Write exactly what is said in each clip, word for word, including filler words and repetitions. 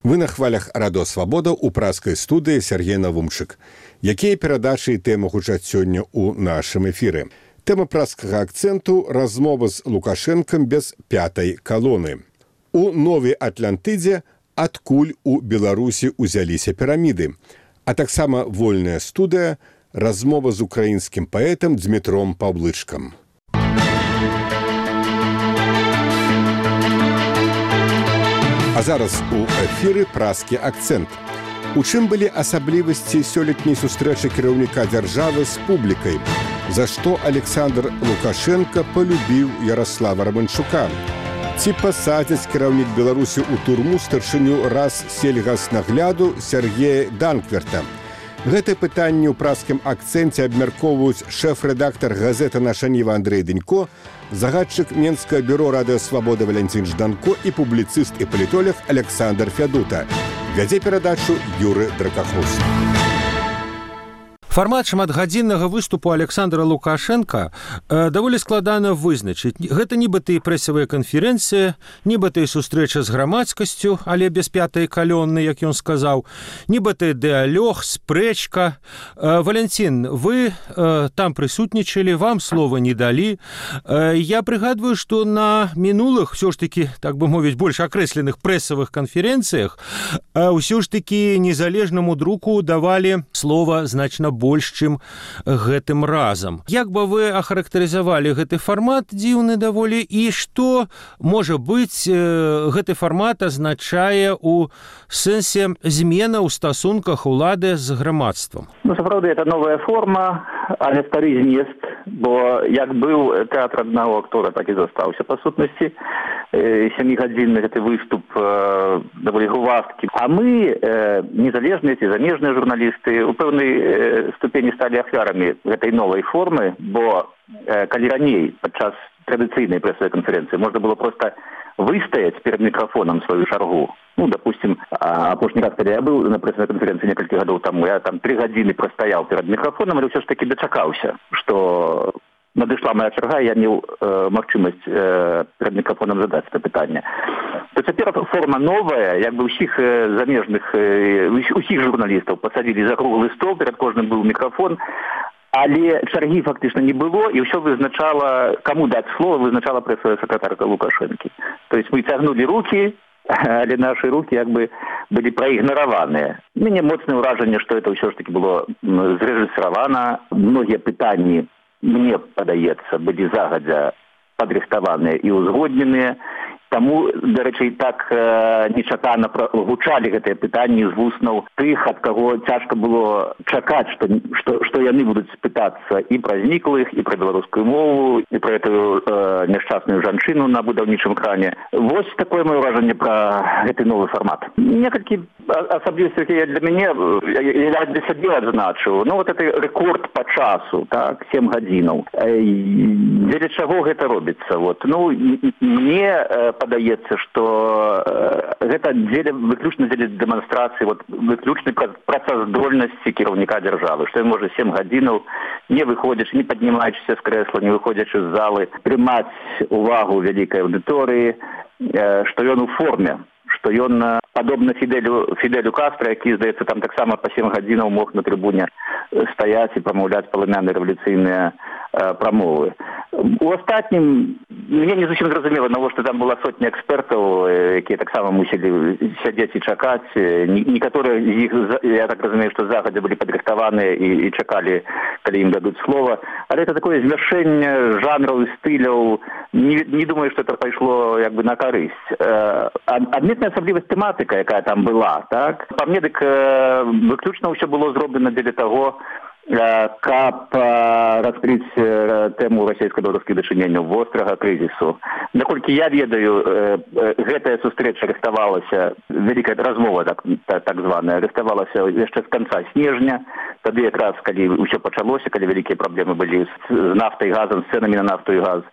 Вы на хвалях Радо Свабода ў праскай студыі Сергей Навумчык. Якія перадачы і тэмы гучаць сёння ў нашым эфіры? Тэма праскага акцэнту – размова з Лукашэнкам без пятай калоны. У Новай Атлантыдзе адкуль у Беларусі узяліся піраміды, а таксама вольная студыя – размова з украінскім паэтам Дмітром Паўлычкам. А зараз у эфіры праскі акцэнт. У чым былі асаблівасці сёлетняй сустрэчы кіраўніка дзяржавы з публікай? За што Александр Лукашенко полюбіў Ярослава Романчука? Ці пасадзяць кіраўнік Беларусі ў турму старшыню раз сельгаснагляду Сергея Данкверта? Гэтае пытанне ў праскім акцэнце абмяркоўваюць шэф-рэдактар газеты «Наша Ніва» Андрэй Дэнько, загадчык Менскага бюро Радыё Свабода Валянцін Жданко і публіцыст і палітолог Александр Фядута. Вядзе перадачу Юры Дракахрус. Фармат шматгадзіннага выступу Александра Лукашенка э, даволі складана вызначыць. Гэта нібыта і прэсавая канферэнцыя, нібыта і сустрэча з грамадскасцю, але без пятай калоны, як ён сказаў, нібыта дыалог, спрэчка. Э, Валянцін, вы э, там прысутнічалі, вам слова не далі. Э, я прыгадваю, што на мінулых, ўсё ж такі, так бы мовіць, больш акрэсленых прэсавых канферэнцыях э, ўсё ж такі незалежнаму друку давалі слова значна больш, чым гэтым разам. Як бы вы ахарактарызавалі гэты фармат дзіўны даволі, і што, можа быць, гэты фармат азначае ў сэнсе змена ў стасунках улады з грамадствам? Ну, сапраўды, это новая форма, але стары змест, бо як быў тэатр аднаго актора, так і застаўся па сутнасці. Сямігадзінны гэты выступ э, даволі гувасткі. А мы, э, незалежныя ці замежныя журналісты, у пэўнай э, ступені сталі ахвярамі гэтай новай формы, бо э, калі раней падчас традыцыйнай прэсавай канферэнцыі можна было проста выстаяць перад мікрафонам сваю чаргу. Ну, допустим, апошні раз, калі я быў на прэсавай канферэнцыі некалькі гадоў таму, я там тры гадзіны прастаяў перад мікрафонам, але ўсё ж такі дачакаўся, што надышла моя чарга, я меў э, магчымасць э, перад мікрафонам задаць это пытанне. То цяпер форма новая, як бы ўсіх э, замежных, э, усіх журналістаў пасадзілі за круглы стол, перад кожным быў мікрафон, але чаргі фактычна не было, і ўсё вызначала, каму даць слова, вызначала прэсавая сакратарка Лукашэнкі. То есть мы цягнулі рукі, але нашы рукі як бы былі праігнараваныя. У мяне моцнае ўражанне, што это ўсё ж таки было зрэжысравана. Многія пытанні, мне падаецца, былі загадзя падрыхтаваныя і ўзгодненыя. Таму, дарэчы, так э, нечакана гучалі гэтыя пытанні з вуснаў тых, ад каго цяжка было чакаць, што, што, што яны будуць спытацца і пра зніклых, і пра беларускую мову, і пра гэтую э, няшчасную жанчыну на будаўнічым кране. Вось такое маё ўражанне пра гэты новы фармат. Некалькі асаблівасцей я для мяне, я для сябе адзначыў. Ну, вот это рэкорд па часу, так, сем гадзінаў. Э, дзеля чаго гэта робіцца? Вот. Ну, мне э, падаецца, што э, гэта дзеля, выключна дзеля дэманстрацыі, вот, выключнай працаздольнасці кіраўніка дзяржавы, што ён можа сем гадзінаў, не выходзячы, не паднімаючыся з крэсла, не выходзячы з залы, прымаць увагу вялікай аўдыторыі, э, што ён у форме, што ён падобна Фіделю, Фіделю Кастра, які, здаецца, там таксама па сем гадзінаў мог на трыбуне стаяць і прамаўляць паламяныя рэвалюцыйныя э, прамовы. У астатнім, мне не зусім зразумела, навошта там была сотня экспертаў, якія таксама мусілі сядзець і чакаць. Некаторыя з іх, я так разумею, што загадзя былі падрыхтаваныя і, і чакалі, калі ім дадуць слова. Але это такое змяшэнне жанраў і стыляў. Не, не думаю, што это пайшло як бы на карысць. Адметная асаблівасць тэматыка, якая там была, так? Па мне, дык выключна ўсё было зроблена дзеля таго, каб раскрыць тэму расійска-беларускіх дачыненняў вострага крызісу. Наколькі я ведаю, гэтая сустрэча рыхтавалася, вялікая размова так, так званая, рыхтавалася яшчэ з канца снежня, тады якраз, калі ўсё пачалося, калі вялікія праблемы былі з нафтай і газам, з цэнамі на нафту і газ.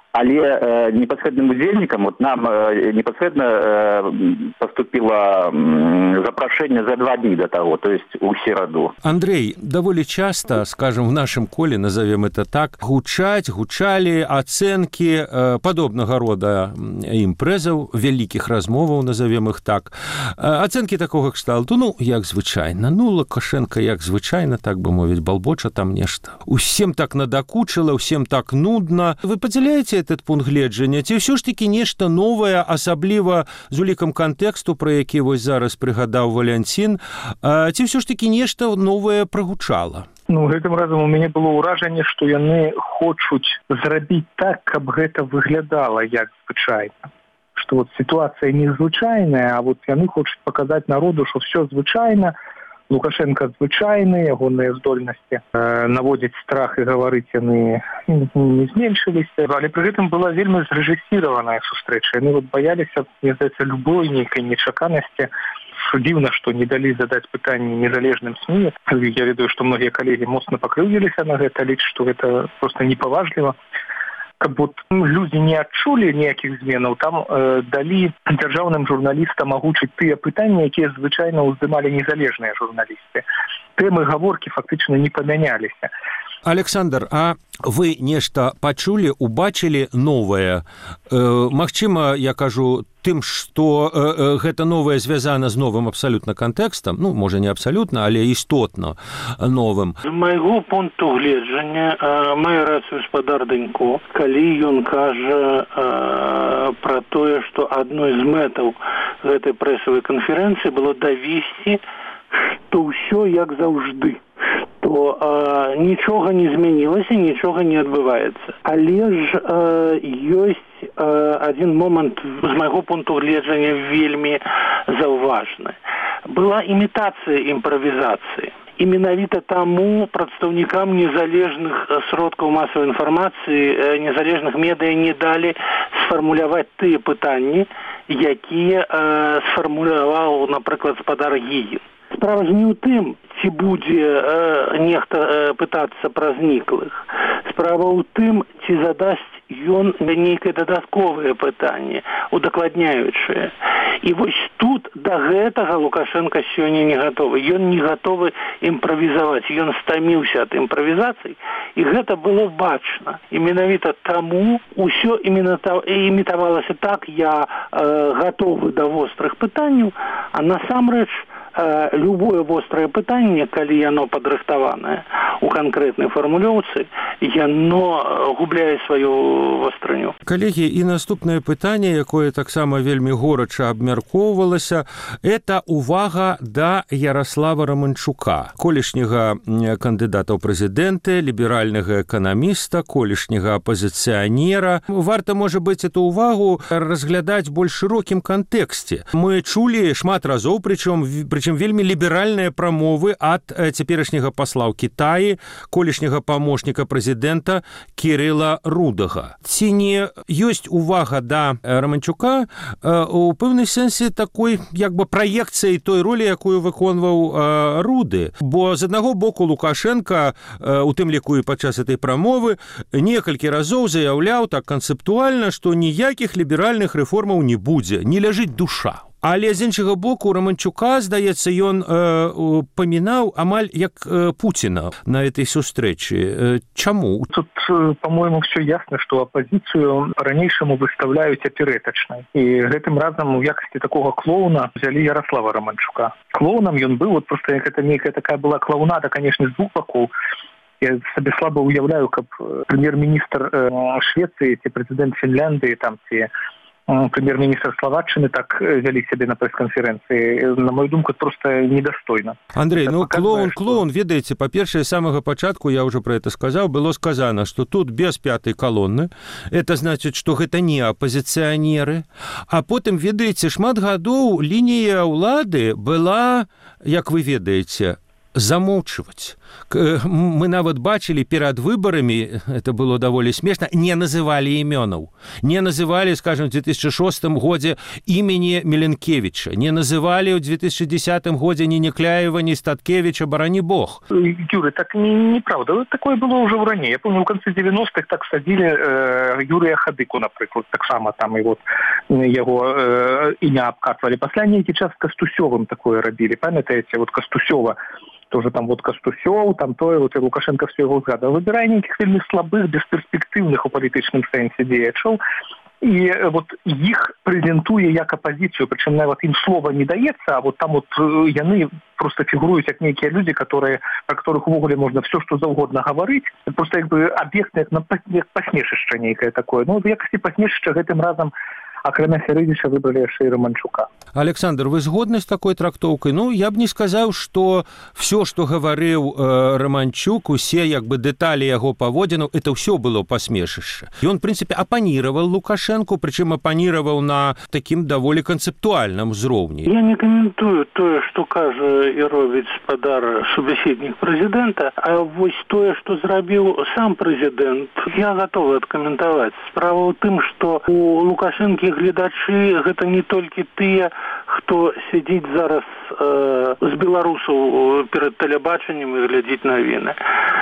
Але э, непосредным удзельнікам вот нам э, непосредно э, поступило э, запрошение за два дні до того, то есть у середу. Андрей, даволі часто, скажем, в нашем коле, назовем это так, гучаць, гучалі ацэнкі э, падобнага рода імпрэзаў, вялікіх размоваў, назовем их так. Э, ацэнкі такога кшталту, ну, як звычайна, ну, Лукашенко, як звычайна, так бы мовіць, балбоча там нешта. Усім так надакучыла, усім так нудна. Вы падзяляеце этот пункт гледжання, ці ўсё ж такі нешта новае, асабліва з улікам кантэксту, пра які вось зараз прыгадаў Валянцін, ці ўсё ж такі нешта новае прагучала? Ну, гэтым разам у мяне было ўражанне, што яны хочуць зрабіць так, каб гэта выглядала як звычайна. Што вот сітуацыя незвычайная, а вот яны хочуць паказаць народу, што ўсё звычайна, Лукашенко звычайны, ягоныя здольнасці э, наводзіць страх і гаварыць яны не зменшыліся, але пры гэтым была вельмі зрэжысіраваная сустрэча. Яны вот баяліся, мне здаецца, любой нейкай нечаканасці. Дзіўна, што не далі задаць пытанні незалежным СМІ. Я ведаю, што многія калегі моцна пакрыўдзіліся на гэта, лічаць, што гэта проста непаважліва. Каб вот людзі не адчулі ніякіх зменаў, там э, далі дзяржаўным журналістам агучыць тыя пытанні, якія звычайна ўздымалі незалежныя журналісты. Тэмы гаворкі фактычна не памяняліся. Александр, а вы нешта пачулі, убачылі новае? Э, магчыма, я кажу, тым, што э, гэта новае звязана з новым абсалютна кантэкстам, ну, можа, не абсалютна, але істотна новым. З майго пункту гледжання э, мае рацыю спадар Данько, калі ён кажа э, пра тое, што адной з мэтаў гэтай прэсавай канферэнцыі было давесці, што ўсё як заўжды, то э, нічога не змянілася, нічога не адбываецца. Але ж э, ёсць э, адзін момант з майго пункту гледжання вельмі заўважны. Была імітацыя імправізацыі. І менавіта таму прадстаўнікам незалежных сродкаў масавай інфармацыі, незалежных медыа не далі сфармуляваць тыя пытанні, якія э, сфармуляваў, напрыклад, спадар Гігін. Справа ж не ў тым, ці будзе э, нехта э, пытацца пра зніклых. Справа ў тым, ці задасць ён нейкае дадатковае пытанне, удакладняючае. І вось тут да гэтага Лукашенко сёння не гатовы. Ён не гатовы імправізаваць. Ён стаміўся ад імправізацый, і гэта было бачна. І менавіта таму ўсё імітавалася так, я э, гатовы да вострых пытанняў, а насамрэч любое вострае пытанне, калі яно падрыхтаванае у канкрэтнай фармулёўцы, яно губляе сваю востранню. Калегі, і наступнае пытанне, якое таксама вельмі горача абмяркоўвалася, это увага да Ярослава Романчука, колішняга кандыдата ў прэзідэнты, ліберальнага эканаміста, колішняга апазіцыянера. Варта, можа быць, эту увагу разглядаць больш шырокім кантэксце. Мы чулі шмат разоў, прычым прычым вельмі ліберальныя прамовы ад цяперашняга пасла ў Кітаі, колішняга памочніка прэзідэнта Кірыла Рудага. Ці не ёсць увага да Романчука у пэўнай сэнсе такой як бы праекцыяй той ролі, якую выконваў Руды? Бо з аднаго боку Лукашенко, у тым ліку і падчас этой прамовы, некалькі разоў заяўляў так канцэптуальна, што ніякіх ліберальных рэформаў не будзе, не ляжыць душа. Але з іншага боку Романчука, здаецца, ён э, памінаў амаль як э, Пуціна на этой сустрэчы. Э, чаму? Тут, по-моему, все ясно, што апозіцыю ранейшаму выставляюць аперэтачнай. І гэтым разам у якасці такога клоуна взялі Ярослава Романчука. Клоунам ён быў, вот просто як это нейкая такая была клоунада, конечно, з двух бакоў. Я сабе слаба уяўляю, каб прэм'ер-міністр э, Швецыі ці прэзідэнт Фінляндыі, там ці прэм'ер-міністр Словаччыны так вялі сябе на прэс-канферэнцыі. На мою думку, просто недастойна. Андрей, ну клоун, клоун, ведаеце, па-першае, з самага пачатку, я ўжо пра гэта сказаў, было сказана, што тут без пятай калоны, это значыць, што гэта не апазіцыянеры, а потым, ведаеце, шмат гадоў лінія ўлады была, як вы ведаеце, замоўчваць. Мы нават бачылі перад выбарамі, это было даволі смешна, не называлі імёнаў. Не называлі, скажем, в две тысячи шостым годзе імені Міленкевіча, не называлі ў две тысячи десятым годзе ні Некляева, ні Статкевича, барані бог. Юрий, так не, неправда. Такое было уже в ранее. Я помню, в конце девяностых так садили э, Юрия Хадыку, например, так само там и вот его э, имя обкатывали. После они эти час Костусевым такое робили. Памятаете, вот Костусева, тоже там вот Костусев, там то, и вот и Лукашенко все его згадал. Выбирая неких вельми слабых, бесперспективных у политичном сенсе деячаў, и вот их презентуя як оппозицию, причем на вот им слова не дается, а вот там вот яны просто фигуруют как некие люди, которые, про которых в уголе можно все, что угодно говорить, просто как бы объект на посмешище некое такое. Ну, в якости посмешища этим разом акрамя Фярыдзіча выбрали яшчэ і Романчука. Александр, вы згодны з такой трактоўкай? Ну, я б не сказаў, што все, што гаварыў э, Романчук, усе як бы дэталі яго паводзінаў, это ўсё было пасмешышча. Ён, в прынцыпе, апаніраваў Лукашенку, прычым апаніраваў на такім даволі канцэптуальным узроўні. Я не каментую тое, што кажа і робіць спадар субяседнік прэзідэнта, а вось тое, што зрабіў сам прэзідэнт, я гатовы адкаментаваць. Справа ў тым, што у Лукашэнкі гледачы гэта не толькі тыя, хто сядзіць зараз э, з беларусаў перад тэлебачаннем і глядзіць навіны.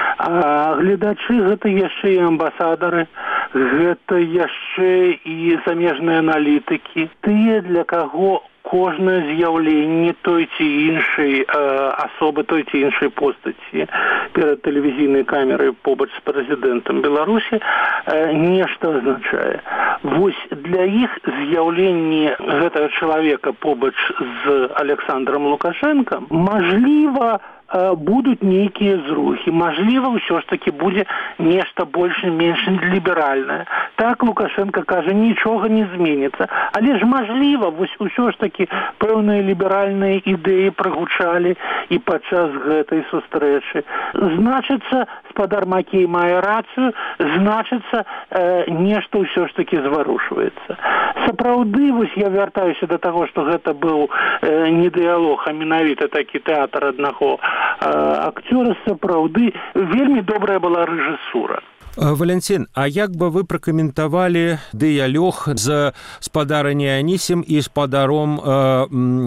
А гледачы гэта яшчэ і амбасадары, гэта яшчэ і замежныя аналітыкі, тыя, для каго кожнае з'яўленне той ці іншай э, асобы, той ці іншай постаці перад тэлевізійнай камерай побач з прэзідэнтам Беларусі э, нешта азначае. Вось для іх з'яўленне гэтага чалавека побач з Александром Лукашенко мажліва будуць нейкія зрухі. Мажліва, ўсё ж такі будзе нешта больш-менш ліберальнае. Так Лукашенко кажа, нічога не зменіцца. Але ж мажліва, вось усё ж такі пэўныя ліберальныя ідэі прагучалі і падчас гэтай сустрэчы. Значыцца, спадар Макей мае рацыю, значыцца, э, нешта ўсё ж такі зварушваецца. Сапраўды, вось я вяртаюся да таго, што гэта быў э, не дыялог, а менавіта такі тэатр аднаго акцёра, сапраўды вельмі добрая была рэжысура. Валянцін, а як бы вы пракаментавалі дыялог з спадарай Анісім і спадаром э, э,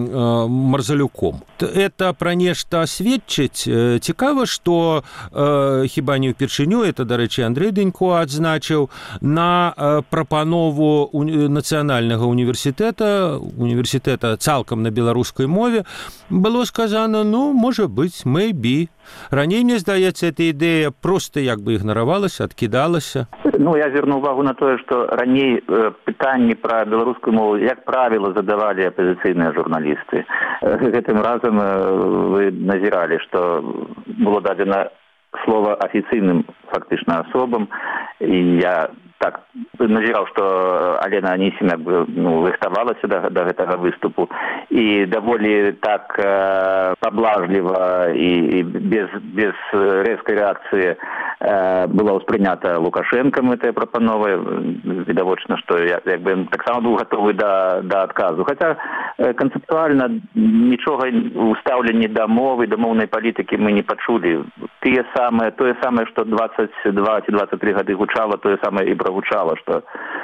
Марзалюком? Это пра нешта сведчыць? Цікава, што э, хіба не ўпершыню, это, дарэчы, Андрэй Дэнько адзначыў, на э, прапанову уні... нацыянальнага універсітэта, універсітэта цалкам на беларускай мове, было сказано, ну, можа быць, maybe. Раней, мне здаецца, эта ідэя проста як бы ігнаравалася, адкідалася. Ну, я зверну увагу на тое, што раней э, пытанні пра беларускую мову, як правіла, задавалі апазіцыйныя журналісты. Э, гэтым разам э, вы назіралі, што было дадзена слова афіцыйным фактычна асобам, і я так назіраў, што Алена Анісім ну, рыхтавалася да, да гэтага выступу, і даволі так э, паблажліва і, і без, без рэзкай рэакцыі э, была ўспрынята Лукашэнкам гэтая прапанова. Відавочна, што я як бы таксама быў гатовы да, да адказу. Хаця э, канцэптуальна нічога ў стаўленні да мовы, да моўнай палітыкі мы не пачулі. Тыя самыя, тое самае, што двадцать два ці двадцать три гады гучала, тое самае і гучала, што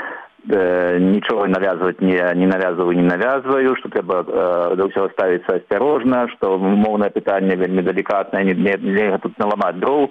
э, нічога навязваць не, не навязваю, не навязваю, што трэба э, да ўсяго ставіцца асцярожна, што моўнае пытанне вельмі далікатнае, не, не, не тут наламаць дроў.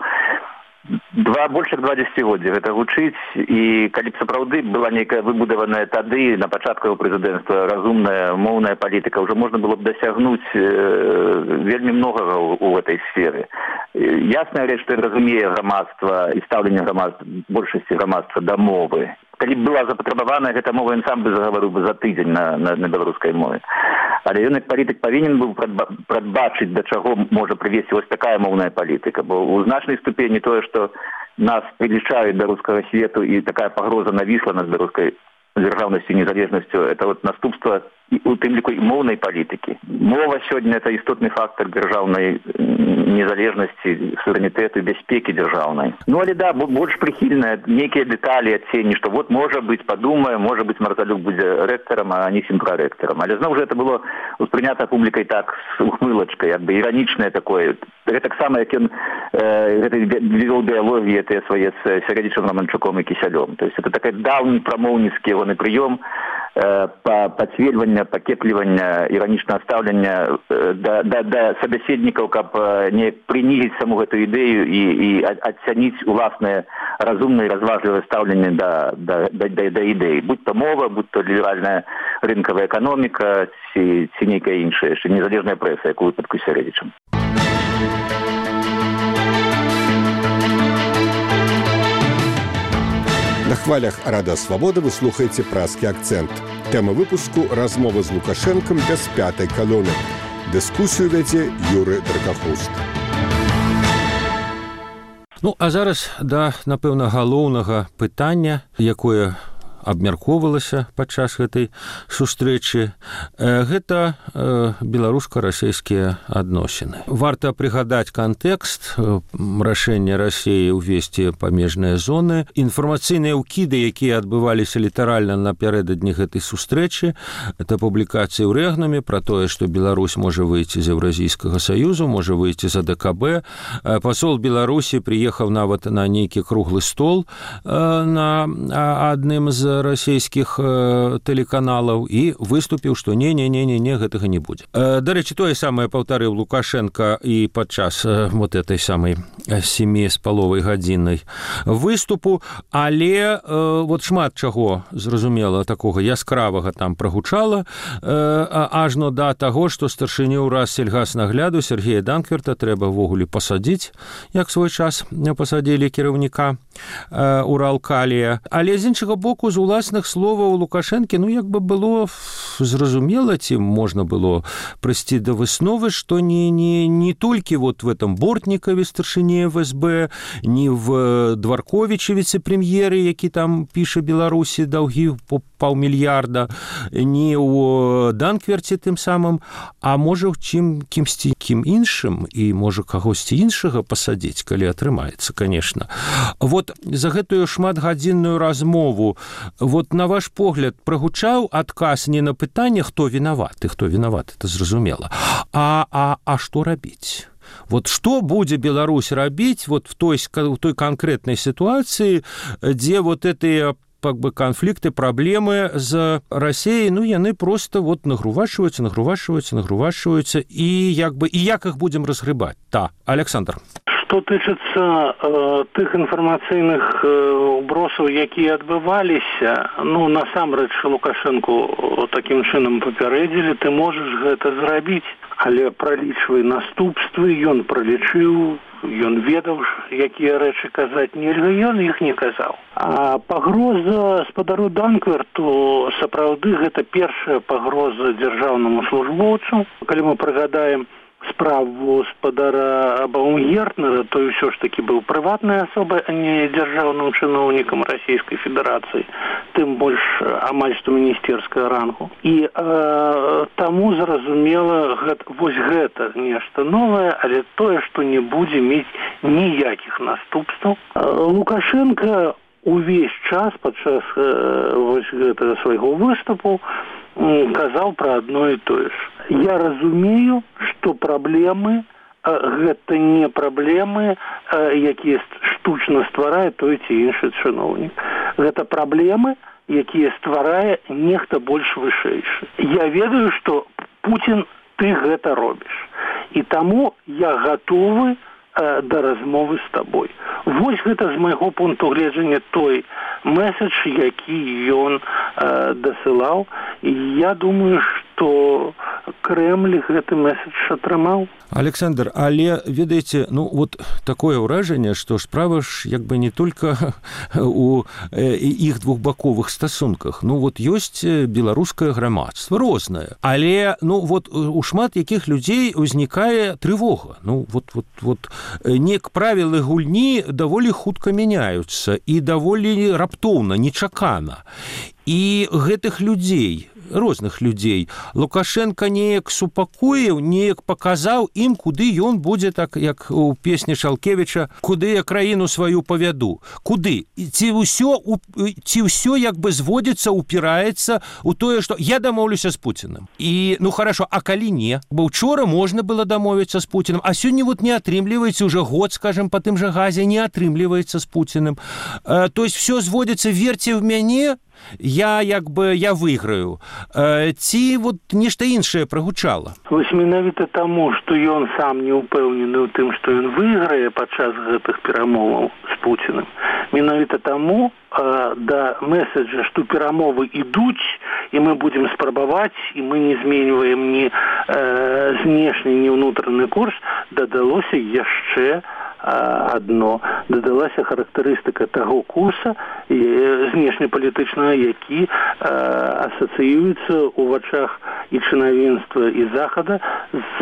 Два, больш як два дзесяцігоддзі гэта гучыць, і калі б сапраўды была нейкая выбудаваная тады, на пачатку прэзідэнцтва, разумная моўная палітыка, ўжо можна было б дасягнуць э, вельмі многага ў, ў гэтай сферы. Ясная рэч, што разумее грамадства і стаўленне грамадства, большасці грамадства да мовы. Калі б была запатрабаваная гэта мова, ён сам бы загаварыў бы за тыдзень на, на, на беларускай мове. Але ён як палітык павінен быў прадбачыць, да чаго можа прывесці вось такая моўная палітыка. Бо ў значнай ступені тое, што нас прилічаюць да рускага свету і такая пагроза навісла над беларускай дзяржаўнасцю і незалежнасцю, это вот наступства у тым ліку і моўнай палітыкі. Мова сёння это істотны фактор дзяржаўнай незалежнасці, суверэнітэту, бяспекі дзяржаўнай. Ну але да, больш прыхільная нейкія дэталі адценні, што вот можа быць, падумаем, можа быць Марзалюк будзе рэктарам, а Анісім прарэктарам. Але зноў жа это было успрынята публікай так з ухмылачкай, як бы іранічнае такое. Гэта таксама як ён гэта вёў дыялогі гэтыя свае з Сяродзічам, Романчуком і Кісялём. То есть это такой даўні прамоўніцкі ягоны прыём пацвельвання, пакеплівання, іранічнага стаўлення да, да, да сабяседнікаў, каб не прынізіць саму гэту ідэю і, і адцяніць уласнае разумнае і разважлівае стаўленне да, да, да, да, да ідэі. Будь то мова, будь то ліберальная рынкавая эканоміка ці, ці нейкая іншая, яшчэ незалежная прэса, як у выпадку з Сяродзічам. На хвалях Рада Свабода вы слухаеце празкі акцэнт. Тэма выпуску размова з Лукашэнкам без пятай калоны. Дыскусію вядзе Юры Дракахуст. Ну, а зараз да, напэўна, галоўнага пытання, якое абмяркоўвалася падчас гэтай сустрэчы, гэта беларуска-расейскія адносіны. Варта прыгадаць кантэкст рашэння Расіі ўвесці памежныя зоны, інфармацыйныя ўкіды, якія адбываліся літаральна напярэдадні гэтай сустрэчы, это публікацыі ў рэгнаме пра тое, што Беларусь можа выйти з Еўразійскага саюзу, можа выйти з АДКБ. Пасол Беларусі прыехаў нават на нейкі круглы стол на адным з расійскіх э, тэлеканалаў і выступіў, што не-не-не-не, гэтага не будзе. Э, дарэчы, тое самае паўтарыў Лукашенко і падчас э, вот этой самай сямі з паловай гадзіннай выступу, але э, вот шмат чаго, зразумела, такога яскравага там прагучала, э, ажно да таго, што старшыню раз сельгаснагляду Сергея Данкверта трэба ўвогуле пасадзіць, як свой час пасадзілі кіраўніка э, Уралкалія. Але з іншага боку, з уласных словаў Лукашэнкі, ну, як бы было зразумела, ці можна было прыйсці да высновы, што не, не, не толькі вот в этом Бортнікове, старшыне эф эс бэ, не в Дварковічы, віцэ-прэм'еры, які там піша Беларусі даўгі по паўмільярда, не ў Данкверце тым самым, а можа ў чым кімсьці кім іншым і можа кагосьці іншага пасадзіць, калі атрымаецца, конечно. Вот за гэтую шматгадзінную размову, вот на ваш погляд прагучаў адказ не на пытанне, хто вінаваты, хто вінаваты, это зразумела, а, а, а што рабіць? Вот што будзе Беларусь рабіць вот в той, в той канкрэтнай сітуацыі, дзе вот гэтыя как бы конфликты, проблемы з Расіяй, ну, яны просто вот нагрувашваюцца, нагрувашваюцца, нагрувашваюцца, і як бы, і як іх будзем разгрыбаць? Та, Александр. Што тычыцца э, тых інфармацыйных э, бросаў, якія адбываліся, ну, насамрэч Лукашэнку такім чынам папярэдзілі, ты можаш гэта зрабіць, але пралічвай наступствы, ён пралічыў, ён ведаў, якія рэчы казаць нельга, ён іх не казаў. А пагроза спадару Данкверту, сапраўды, гэта першая пагроза дзяржаўнаму службоўцу. Калі мы прыгадаем справу спадара Баумгертнера, то ўсё ж такі быў прыватнай асобай, а не дзяржаўным чыноўнікам Расійскай Федэрацыі, тым больш амаль што міністэрскага рангу. І э, таму зразумела, гэта, вось гэта нешта новае, але тое, што не будзе мець ніякіх наступстваў. Лукашенко увесь час падчас э, вось гэтага свайго выступу казаў пра адно і тое ж. Я разумею, што праблемы э, гэта не праблемы, э, якія штучна стварае той ці іншы чыноўнік. Гэта праблемы, якія стварае нехта больш вышэйшы. Я ведаю, што Пуцін, ты гэта робіш. І таму я гатовы э, да размовы з табой. Вось гэта з майго пункту гледжання той месседж, які ён э, дасылаў. І я думаю, што Кремль гэты месседж атрымаў. Александр, але, ведаеце, ну, вот такое ўражанне, што справа ж як бы не толькі у іх двухбаковых стасунках. Ну, вот ёсць беларускае грамадства, рознае. Але, ну, вот у шмат якіх людзей узнікае трывога. Ну, вот, вот, вот, нек правілы гульні даволі хутка мяняюцца і даволі раптоўна, нечакана. І гэтых людзей розных людзей. Лукашенко неяк супакоіў, неяк паказаў ім, куды ён будзе, так як у песні Шалкевіча, куды я краіну сваю павяду. Куды? Ці ўсё, ці ўсё як бы зводзіцца, упіраецца у тое, што я дамоўлюся з Пуціным. І, ну хорошо, а калі не? Бо ўчора можна было дамовіцца з Пуціным, а сёння вот не атрымліваецца, уже год, скажем, по тым жа газе не атрымліваецца з Пуціным. Э, то есть все зводзіцца, верьте в мяне, я як бы я выйграю. Э, ці вот нешта іншае прагучала? Вось менавіта таму, што ён сам не ўпэўнены ў тым, што ён выйграе падчас гэтых перамоваў з Пуціным. Менавіта таму э, да месседжа, што перамовы ідуць, і мы будзем спрабаваць, і мы не зменьваем ні э, знешні, ні ўнутраны курс, дадалося яшчэ адно. Дадалася характарыстыка таго курса знешнепалітычнага, які асацыюецца ў вачах і чынавенства і захада з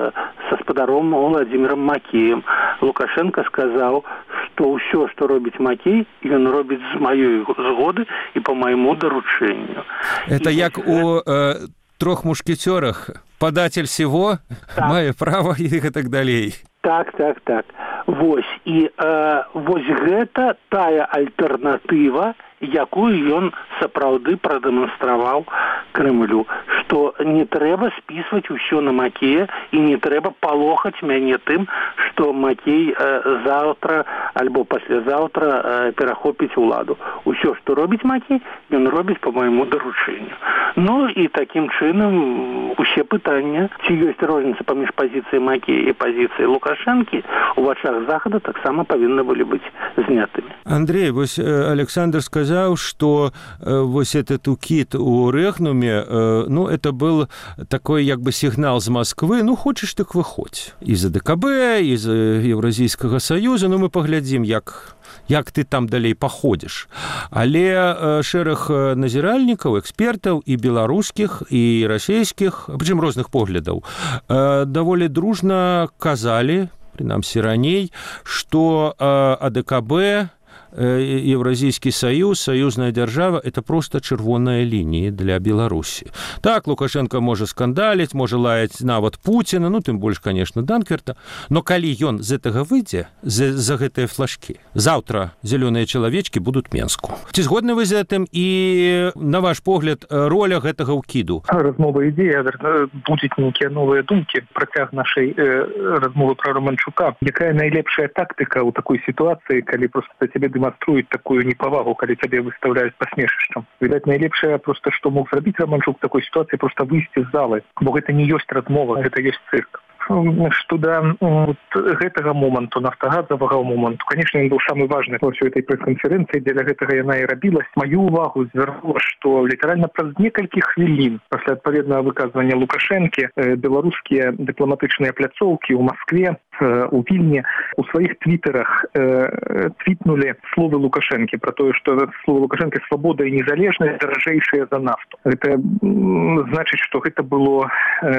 са спадаром Владзімірам Макеем. Лукашенко сказаў, што ўсё, што робіць Макей, ён робіць з маёй згоды і па майму даручэнню. Это і як у э, трох мушкетёрах. Падатель сего так. Мае права і так далей. Так, так, так. Вось. І э, вось гэта тая альтэрнатыва, якую ён сапраўды прадэманстраваў Крэмлю, што не трэба спісваць усё на Макея і не трэба палохаць мяне тым, што Макей э, заўтра альбо паслязаўтра э, перахопіць уладу. Усё, што робіць Макей, ён робіць па майму даручэнню. Ну і такім чынам усе пытання, ці ёсць розніца паміж пазіцыяй Макея і пазіцыяй Лукашэнкі у вачах захада таксама павінны былі быць знятымі. Андрей, вось Александр сказаў, што э, вось этот укид у Рэгнуме, э, ну, это был такой як бы сігнал з Москвы, ну, хочаш, так выходзь. І з АДКБ, і з Еўразійскага Саюза, ну, мы паглядзім, як як ты там далей паходзіш. Але э, шэраг назіральнікаў, экспертаў і беларускіх, і расійскіх, прычым розных поглядаў, э, даволі дружна казалі, прынамсі раней, што э, АДКБ, Евразийский союз, союзная держава – это просто чырвоная лінія для Беларусі. Так, Лукашенко можа скандаліць, можа лаяць нават Пуціна, ну, тым больш, конечно, Данкверта, но калі ён з гэтага выйдзе, за, за гэтыя флажкі, заўтра зялёныя чалавечкі будуць Менску. Ці згодны вы з гэтым і, на ваш погляд, роля гэтага ўкіду? Размова ідзе, будуць нейкія новыя думкі, працяг нашай э, размовы пра Романчука. Якая найлепшая тактыка ў такой сітуацыі, калі просто цябе демонструюць такую непавагу, калі цябе выставляюць пасмешышчам. Відаць, найлепшае просто, што мог зрабіць Романчук в такой сітуацыі, просто выйсці з залы, бо гэта не ёсць размова, гэта ёсць цырк. Што да вот, гэтага моманту, нафтагазавага моманту, конечно, ён быў самы важны во ўсёй этой прэс-канферэнцыі, дзеля гэтага яна і рабілась. Маю ўвагу звярнула, што літаральна праз некалькі хвілін пасля адпаведнага выказвання Лукашэнкі беларускія дыпламатычныя пляцоўкі ў Маскве, у Вільні, у сваіх твіттерах э, твітнулі словы Лукашэнкі про тое, што словы Лукашэнкі свабода і незалежнасць даражэйшыя за нафту. Гэта значыць, што гэта было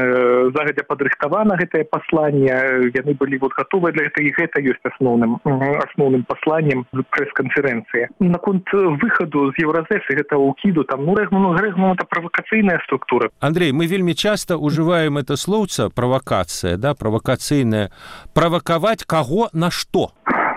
э, загадзя падрыхтавана, гэта пасланне, яны былі вот готовы для этого, і гэта ёсць асноўным асноўным пасланнем прэс-канферэнцыі. Наконт выхаду з Еўразэс і гэтага ўкіду, там, ну, Рэгнум, Рэгнум, это правакацыйная структура. Андрей, мы вельмі часта ўжываем это словца правакацыя, да, правакацыйная. Правакаваць каго на што?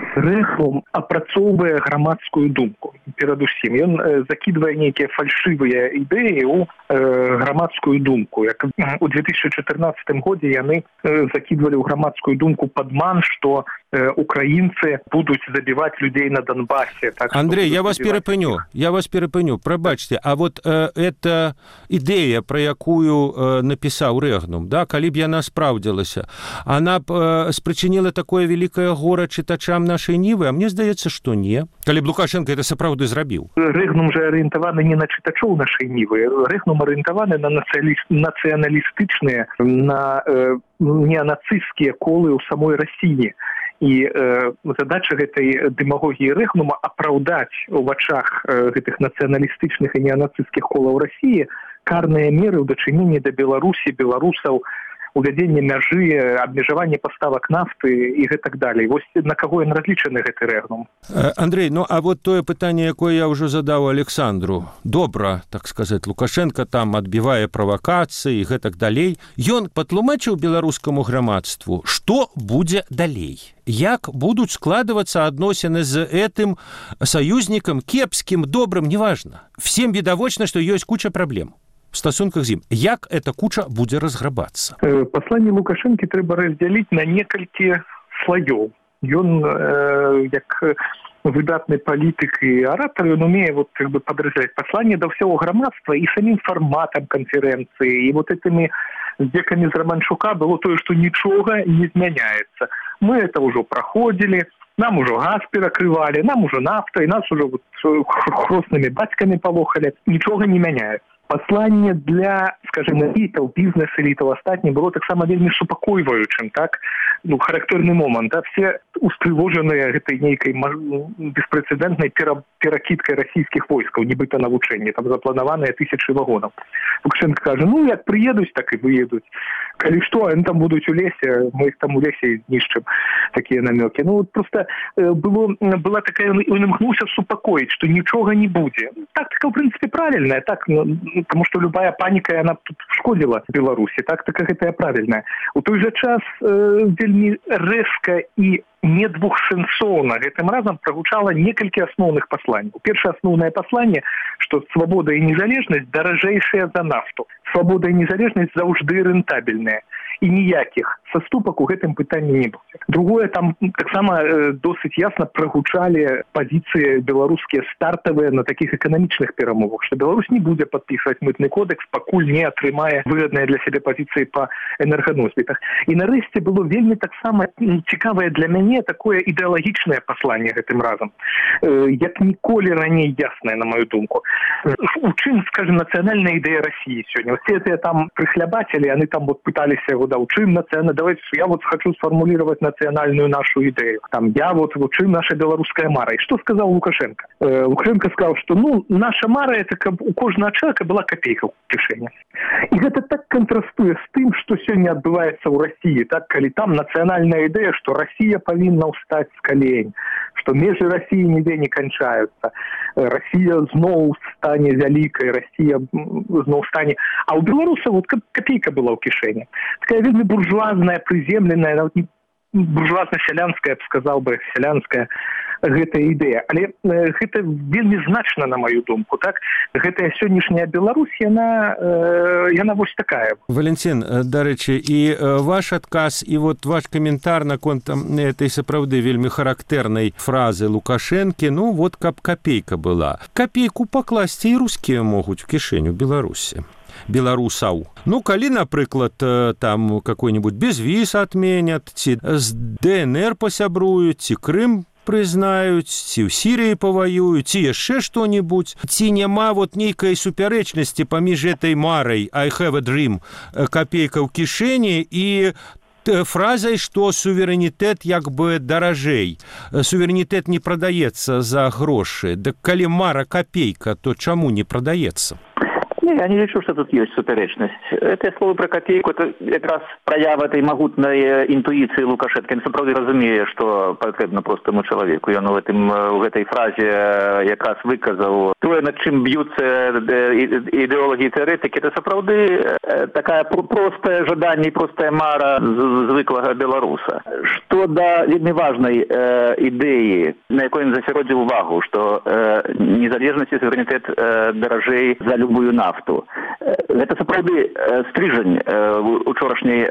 Рэгнум апрацоўвае грамадскую думку. Перадусім, ён э, закідвае нейкія фальшывыя ідэі ў э, грамадскую думку. Як у две тысячи чатырнаццатым годзе яны э, закідвалі ў грамадскую думку падман, што э, украінцы будуць забіваць людзей на Донбасе. Так, Андрей, я вас перапыню, я вас перапыню, прабачце, а вот э, эта ідэя, пра якую э, напісаў Рэгнум, да, калі б яна спраўдзілася, она б э, спрычыніла такое вялікае гора чытачам нашай Нівы, а мне здаецца, што не. Калі б Лукашенко это сапраўды зрабіў. Рэгнум жа арыентаваны не на чытачоў нашай Нівы. Рэгнум арыентаваны на нацыяналістычныя, на э, неанацысцкія колы ў самой Расіі. І э, задача гэтай дэмагогіі Рэгнума апраўдаць у вачах э, гэтых нацыяналістычных і неанацысцкіх колаў Расіі карныя меры ў дачыненні да Беларусі, беларусаў, увядзенне мяжы, абмежаванне паставак нафты і гэтак далей. Вось на каго ён разлічаны гэты рэгнум? Андрей, ну а вот тое пытанне, якое я ўжо задаў Александру. Добра, так сказаць, Лукашенко там адбівае правакацыі і гэтак далей. Ён патлумачыў беларускаму грамадству, што будзе далей. Як будуць складвацца адносіны з гэтым саюзнікам, кепскім, добрым, неважна. Всем відавочна, што ёсць куча праблем в стасунках з ім. Як эта куча будзе разграбацца? Пасланне Лукашэнкі трэба раздзяліць на некалькі слаёў. Ён, э, як выдатны палітык і аратар, ён умее вот, как бы, падразделяць пасланне да ўсяго грамадства і самім фарматам канферэнцыі. І вот этими здзекамі з Раманчука было тое, што нічога не змяняецца. Мы это ўжо праходзілі, нам ужо газ перакрывалі, нам ужо нафта, і нас ужо вот, хроснымі бацькамі палохалі. Нічога не мяняецца. Пасланне для, скажем, элітаў, бізнес-элітаў астатні было таксама вельмі супакойваючым, так? Ну, характэрны момант, да? Все устрывожаныя гэтай нейкай беспрэцэдэнтнай перакідкай расійскіх войскаў, нібыта на вучэнне, там запланаваныя тысячы вагонаў. Лукашенко кажа, ну, як прыедуць, так і выедуць. Калі што, они там будуць у лесе, мы их там у лесе знішчым, такія намёкі. Ну, вот просто было, была такая, он імкнуўся супакоіць, што нічога не будзе. Тактика, в принципе, правильная, так, потому что любая паника, она тут шкодила Беларуси, тактика гэтая правильная. У той же час э, вельмі рэзка і не двухсэнсоўна гэтым разам прагучала некалькі асноўных пасланняў. Першае асноўнае пасланне, што свабода і незалежнасць даражэйшая за нафту. Свабода і незалежнасць заўжды рэнтабельная. І ніякіх саступак у гэтым пытанні не будзе. Другое, там таксама э, досыць ясна прагучалі пазіцыі беларускія стартавыя на такіх эканамічных перамовах, што Беларусь не будзе падпісваць мытны кодекс, пакуль не атрымае выгадныя для сябе пазіцыі па энерганосьбітах. І нарэшце было вельмі таксама цікавае для мяне такое ідэалагічнае пасланне гэтым разам. Э, як ніколі раней яснае, на мою думку. У чым, скажем, нацыянальная ідэя России сёння? Все это там прыхлябацелі, яны там вот пыталіся да, у чым нацыянальная, давайте, я вот хочу сформулировать национальную нашу идею. Там, я вот, у чым наша белорусская мара. И что сказал Лукашенко? Э, Лукашенко сказал, что, ну, наша мара, это как у каждого человека была копейка в кишэні. И это так контрастуе с тем, что сегодня отбывается у России, так, коли там национальная идея, что Россия повинна устать с колень, что межы России нигде не кончаются. Россия зноў стане вялікай, Россия зноў стане. А у беларуса вот копейка была ў кішэні. Такая вельмі буржуазная, прыземленая, нават не буржуазна-сялянская, я б сказал бы, сялянская гэтая ідэя. Але э, гэта вельмі значна, на мою думку, так? Гэтая сённяшняя Беларусь, яна, э, яна вось такая. Валентин, дарэчы, і ваш адказ, і вот ваш каментар наконт этой сапраўды вельмі характэрнай фразы Лукашэнкі, ну вот каб копейка была. Копейку пакласці і рускія могуць в кішэню Беларусі. Беларусаў. Ну, калі, напрыклад, там какой-нибудь безвіз отменят, ці з ДНР пасябруюць, ці Крым прызнаюць, ці ў Сірыі паваююць, ці яшчэ што-нибудь, ці няма вот нейкай супярэчнасці паміж этой марай I have a dream, копейка ў кішэні і фразай, што суверэнітэт як бы даражэй. Суверэнітэт не прадаецца за грошы. Дык калі мара копейка, то чаму не прадаецца? Не, я не лічу, что тут есть суперечность. Это слово про копейку, это как раз проява этой могутной интуиции Лукашенко. Он справді разумеє, что потрібно простому человеку. И он в, этом, в этой фразе как раз выказал то, над чем бьются идеологи и теоретики. Это справді такая простая жадание, простая мара звыклого белоруса. Что до вельми важной э, идеи, на якой он засяродзіў увагу, что э, незалежность и суверенитет э, дорожей за любую нафту. Гэта сапраўды стрыжань учорашняй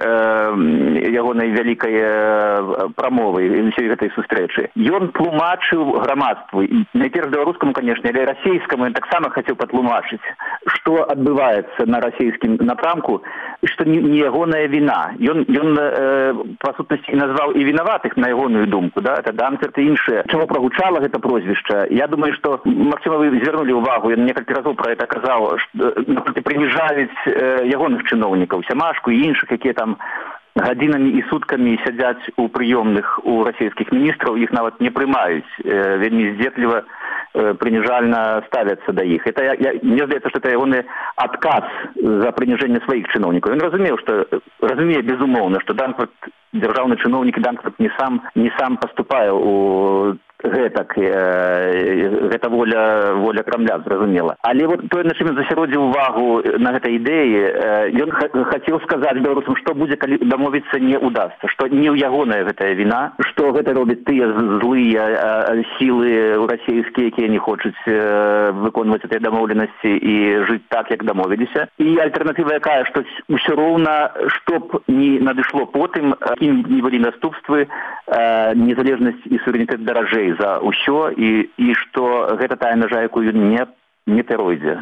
ягонай вялікай прамовы ўсёй гэтай сустрэчы. Ён тлумачыў грамадству, найперш беларускаму, канешне, але расійскаму ён таксама хацеў патлумачыць, што адбываецца на расійскім напрамку, што не ягоная віна. Ён, ён па сутнасці, назваў і вінаватых, на ягоную думку, да? Это Данцерт і іншыя. Чаго прагучала гэта прозвішча? Я думаю, што, магчыма, вы звярнулі ўвагу, ён некалькі разоў пра гэта казаў, прыніжаюць э, ягоных чыноўнікаў, Сямашку і іншых, якія там гадзінамі і суткамі сядзяць у прыёмных у расійскіх міністраў, іх нават не прымаюць, э, вельмі здзетліва прыніжальна ставяцца да іх. Это, я, мне здаецца, што это ягоны адказ за прыніжэнне сваіх чыноўнікаў. Ён разумеў, што разумее безумоўна, што Данкварт, дзяржаўны чыноўнік Данкварт не сам не сам паступае у гэтак, э, гэта воля воля Крамля, зразумела. Але вот тое, на чым ён засяродзіў увагу на гэтай ідэі, э, ён х хацеў сказаць беларусам, што будзе, калі дамовіцца не удасца, што не ў ягоная гэтая віна, што гэта робяць тыя злыя э, сілы расійскія, якія не хочуць э, выконваць гэтыя дамоўленасці і жыць так, як дамовіліся. І альтэрнатыва якая, што ўсё роўна, што б не надышло потым, ім не былі наступствы, э, незалежнасць і суверэнітэт даражэй за ўсё, і, і што гэта тая мяжа, якую не, не перойдзе.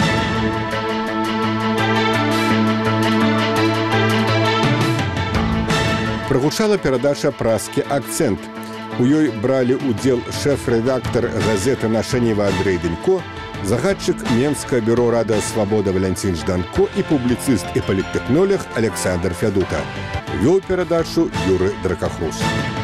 Прагучала перадача «Праскі акцэнт». У ёй бралі ўдзел шэф-рэдактар газеты «Наша Ніва» Андрэй Дэнько, загадчык Менскага бюро «Радыё Свабода» Валянцін Жданко і публіцыст і паліттэхнолог Александр Фядута. Вёў перадачу Юры Дракахрус.